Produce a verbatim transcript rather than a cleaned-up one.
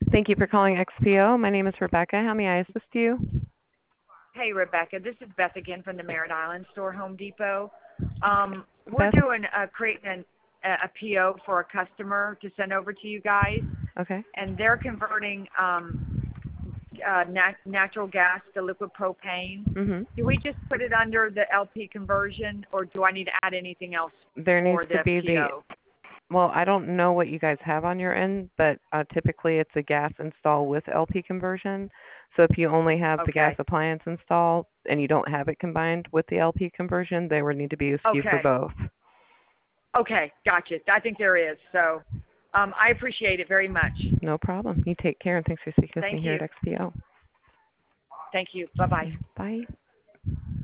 Thank you for calling X P O. My name is Rebecca. How may I assist you? Hey, Rebecca. This is Beth again from the Merritt Island store, Home Depot. Um, we're Beth? doing uh, creating an, a, a P O for a customer to send over to you guys, Okay. and they're converting um, uh, nat- natural gas to liquid propane. Mm-hmm. Do we just put it under the L P conversion, or do I need to add anything else There needs for to the be the, P O? well, I don't know what you guys have on your end, but uh, typically it's a gas install with L P conversion. So if you only have the gas Okay. appliance install and you don't have it combined with the L P conversion, there would need to be a S K U for Okay. both. Okay. Gotcha. I think there is. So um, I appreciate it very much. No problem. You take care, and thanks for speaking with me Thank here at you. X P O. Thank you. Bye-bye. Bye.